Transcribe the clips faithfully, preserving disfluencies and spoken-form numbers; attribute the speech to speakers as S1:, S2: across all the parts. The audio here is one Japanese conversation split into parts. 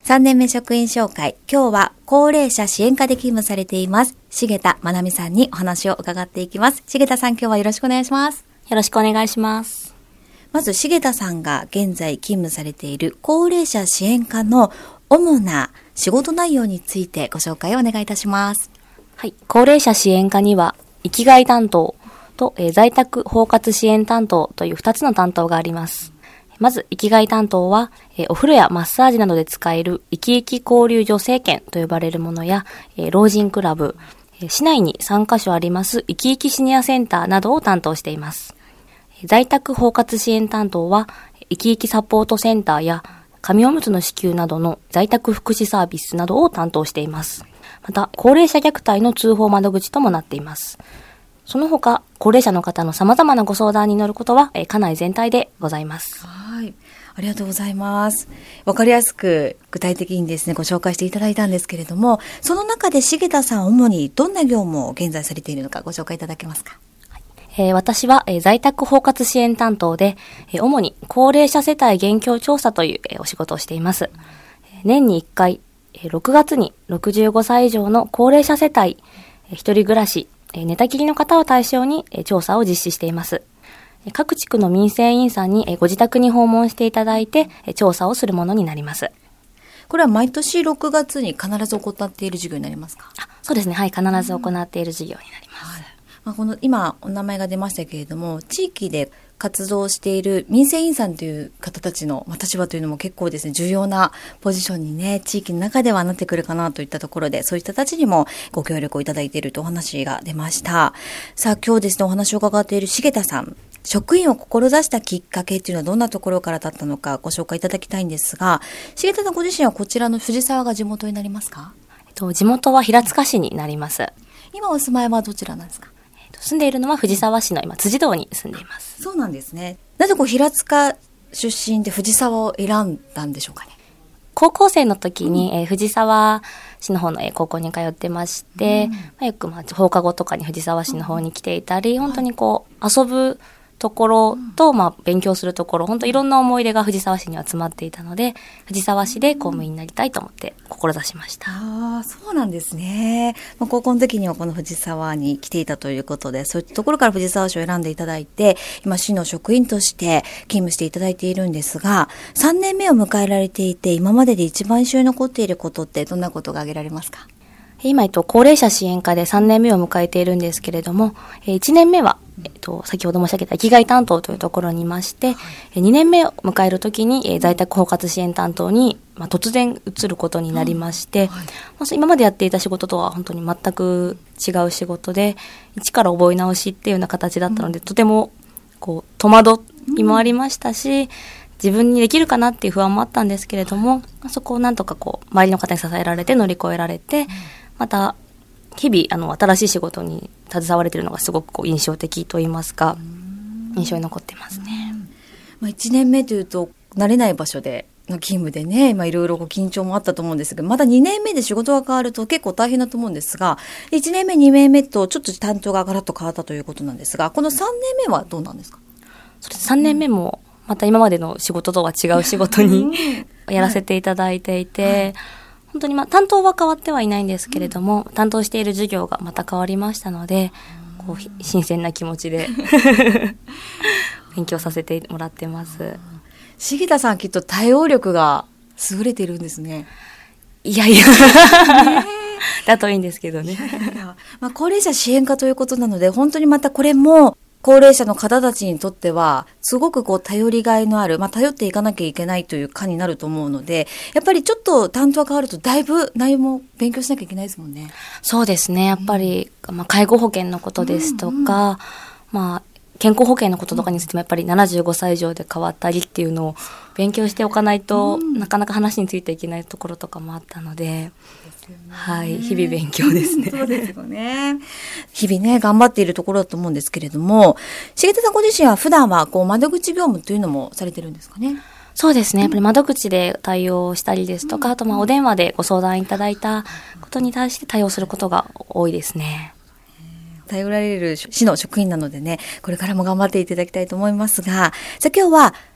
S1: さんねんめ職員紹介。今日は高齢者支援課で勤務されています重田まなみさんにお話を伺っていきます。重田さん、今日はよろしくお願いします。
S2: よろしくお願いします。
S1: まず重田さんが現在勤務されている高齢者支援課の主な仕事内容についてご紹介をお願いいたします。
S2: はい、高齢者支援課には生きがい担当と、えー、在宅包括支援担当というふたつの担当があります。まず生きがい担当は、えー、お風呂やマッサージなどで使える生き生き交流助成券と呼ばれるものや、えー、老人クラブ、えー、市内にさんかしょあります生き生きシニアセンターなどを担当しています。在宅包括支援担当は生き生きサポートセンターや紙おむつの支給などの在宅福祉サービスなどを担当しています。また高齢者虐待の通報窓口ともなっています。その他高齢者の方の様々なご相談に乗ることは課内全体でございます。
S1: はい、ありがとうございます。わかりやすく具体的にですねご紹介していただいたんですけれども、その中で重田さん主にどんな業務を現在されているのかご紹介いただけますか。
S2: えー、私は、えー、在宅包括支援担当で、えー、主に高齢者世帯現況調査という、えー、お仕事をしています。年にいっかい、えー、ろくがつにろくじゅうごさい以上の高齢者世帯、えー、一人暮らし、えー、寝たきりの方を対象に、えー、調査を実施しています。えー、各地区の民生委員さんに、えー、ご自宅に訪問していただいて、えー、調査をするものになります。
S1: これは毎年ろくがつに必ず行っている授業になりますか。
S2: あ、そうですね。はい、必ず行っている授業になります。
S1: はい、まあ、この今お名前が出ましたけれども、地域で活動している民生委員さんという方たちの立場というのも結構ですね重要なポジションにね地域の中ではなってくるかなといったところで、そういった人たちにもご協力をいただいているとお話が出ました。さあ今日ですねお話を伺っている重田さん、職員を志したきっかけっていうのはどんなところからだったのかご紹介いただきたいんですが、重田さんご自身はこちらの藤沢が地元になりますか。
S2: えっと、地元は平塚市になります。
S1: 今お住まいはどちらなんですか。
S2: 住んでいるのは藤沢市の今辻堂に住んでいます。
S1: そうなんですね。なぜこう平塚出身で藤沢を選んだんでしょうかね。
S2: 高校生の時に、うんえー、藤沢市の方の、えー、高校に通ってまして、うんまあ、よく、まあ、放課後とかに藤沢市の方に来ていたり、うん、本当にこう遊ぶところと、まあ、勉強するところ、本当いろんな思い出が藤沢市には詰まっていたので、藤沢市で公務員になりたいと思って志しました。
S1: ああ、そうなんですね。まあ、高校の時にはこの藤沢に来ていたということで、そういったところから藤沢市を選んでいただいて、今市の職員として勤務していただいているんですが、さんねんめを迎えられていて、今までで一番印象に残っていることってどんなことが挙げられますか？
S2: 今、えっと、高齢者支援課でさんねんめを迎えているんですけれども、いちねんめは、えっと、先ほど申し上げた生きがい担当というところにいまして、はい、にねんめを迎えるときに、え在宅包括支援担当に、まあ、突然移ることになりまして、はいまあ、今までやっていた仕事とは本当に全く違う仕事で、一から覚え直しっていうような形だったので、うん、とてもこう戸惑いもありましたし、うん、自分にできるかなっていう不安もあったんですけれども、はい、そこをなんとかこう周りの方に支えられて乗り越えられて、うんまた日々あの新しい仕事に携われているのがすごくこう印象的といいますか印象に残ってますね。
S1: まあ、いちねんめというと慣れない場所での勤務でね、まあ、いろいろ緊張もあったと思うんですが、まだにねんめで仕事が変わると結構大変だと思うんですが、いちねんめにねんめとちょっと担当がガラッと変わったということなんですが、このさんねんめはどうなんですか？
S2: そうです。さんねんめもまた今までの仕事とは違う仕事にやらせていただいていて、はいはい本当にまあ担当は変わってはいないんですけれども、うん、担当している授業がまた変わりましたので、うん、こう新鮮な気持ちで勉強させてもらってます。
S1: 重田さんきっと対応力が優れているんですね。
S2: いやいやだといいんですけどね。いやいや
S1: まあ、高齢者支援課ということなので本当にまたこれも高齢者の方たちにとってはすごくこう頼りがいのある、まあ、頼っていかなきゃいけないという課になると思うので、やっぱりちょっと担当が変わるとだいぶ内容も勉強しなきゃいけないですもんね。
S2: そうですね。やっぱり、うんまあ、介護保険のことですとか、うんうん、まあ健康保険のこととかについてもやっぱりななじゅうごさい以上で変わったりっていうのを勉強しておかないと、うん、なかなか話についていけないところとかもあったので、はい、日々勉強ですね。
S1: そうですよね。日々ね、頑張っているところだと思うんですけれども、重田さんご自身は普段はこう窓口業務というのもされてるんですかね。
S2: そうですね。やっぱり窓口で対応したりですとか、うん、あとまあお電話でご相談いただいたことに対して対応することが多いですね。
S1: 頼られる市の職員なのでね、これからも頑張っていただきたいと思いますが、さあ今日は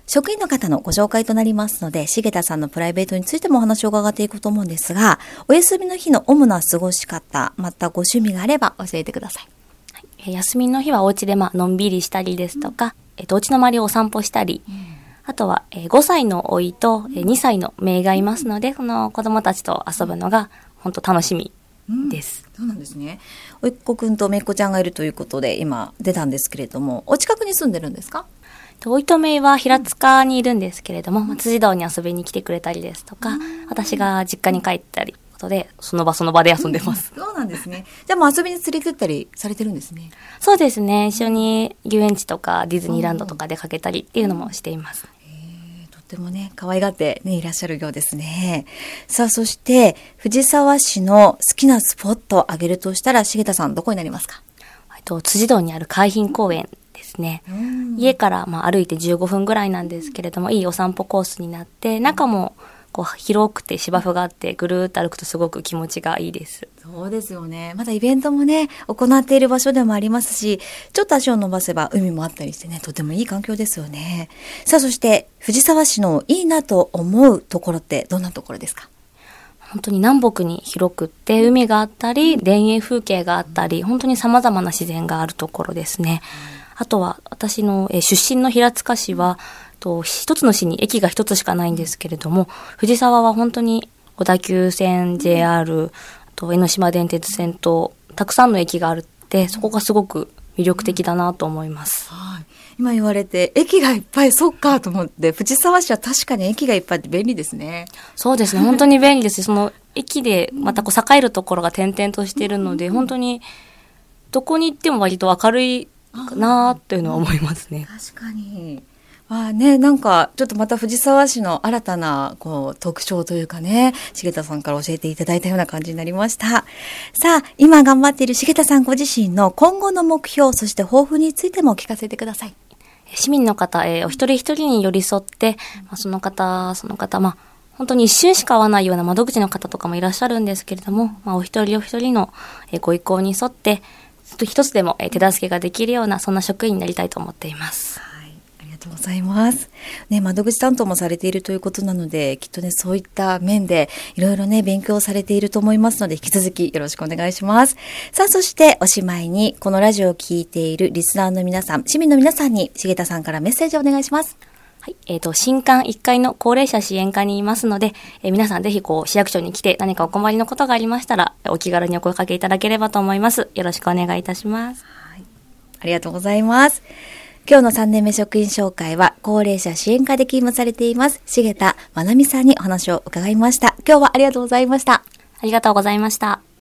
S1: 職員の方のご紹介となりますので、重田さんのプライベートについてもお話を伺っていくと思うんですが、お休みの日の主な過ごし方、またご趣味があれば教えてください。
S2: はい、休みの日はお家でまあのんびりしたりですとか、うん、えっと、お家の周りをお散歩したり、うん、あとはごさいの甥とにさいの姪がいますので、その子供たちと遊ぶのが本当楽しみです。
S1: うん、そうなんですね。甥っ子くんと姪っ子ちゃんがいるということで今出たんですけれども、お近くに住んでるんですか？
S2: 甥いと姪は平塚にいるんですけれども、まあ、辻堂に遊びに来てくれたりですとか、うん、私が実家に帰ったりことで、その場その場で遊んでます。
S1: うん、そうなんですね。じゃあもう遊びに連れてったりされてるんですね。
S2: そうですね。一緒に遊園地とかディズニーランドとか出かけたりっていうのもしています。
S1: へー、とってもね、可愛がってね、いらっしゃるようですね。さあ、そして藤沢市の好きなスポットを挙げるとしたら、重田さんどこになりますか？
S2: えっと、辻堂にある海浜公園ですね。家からまあ歩いてじゅうごふんぐらいなんですけれども、いいお散歩コースになって、中もこう広くて芝生があって、ぐるーっと歩くとすごく気持ちがいいです。
S1: そうですよね。またイベントもね、行っている場所でもありますし、ちょっと足を伸ばせば海もあったりしてね、とてもいい環境ですよね。さあ、そして藤沢市のいいなと思うところってどんなところですか？
S2: 本当に南北に広くって海があったり、田園風景があったり、本当に様々な自然があるところですね。あとは私のえ出身の平塚市はと一つの市に駅が一つしかないんですけれども、藤沢は本当に小田急線、ジェイアール、あと江ノ島電鉄線とたくさんの駅があるって、そこがすごく魅力的だなと思います。
S1: はい、今言われて駅がいっぱい、そっかと思って、藤沢市は確かに駅がいっぱいって便利ですね。
S2: そうですね、本当に便利です。その駅でまたこう栄えるところが点々としているので、本当にどこに行っても割と明るいかなーっていうのは思いますね。
S1: 確かに。まあね、なんかちょっとまた藤沢市の新たなこう特徴というかね、重田さんから教えていただいたような感じになりました。さあ、今頑張っている重田さんご自身の今後の目標、そして抱負についても聞かせてください。
S2: 市民の方、えー、お一人一人に寄り添って、まあ、その方その方、まあ本当に一瞬しか会わないような窓口の方とかもいらっしゃるんですけれども、まあ、お一人お一人のご意向に沿って一つでも手助けができるような、そんな職員になりたいと思っています。
S1: はい、ありがとうございます。ね、窓口担当もされているということなので、きっとね、そういった面でいろいろね、勉強されていると思いますので、引き続きよろしくお願いします。さあ、そしておしまいに、このラジオを聞いているリスナーの皆さん、市民の皆さんに、重田さんからメッセージをお願いします。
S2: はい。えっと、新館いっかいの高齢者支援課にいますので、えー、皆さんぜひこう、市役所に来て何かお困りのことがありましたら、お気軽にお声かけいただければと思います。よろしくお願いいたします。
S1: はい。ありがとうございます。今日のさんねんめ職員紹介は、高齢者支援課で勤務されています、重田まなみさんにお話を伺いました。今日はありがとうございました。
S2: ありがとうございました。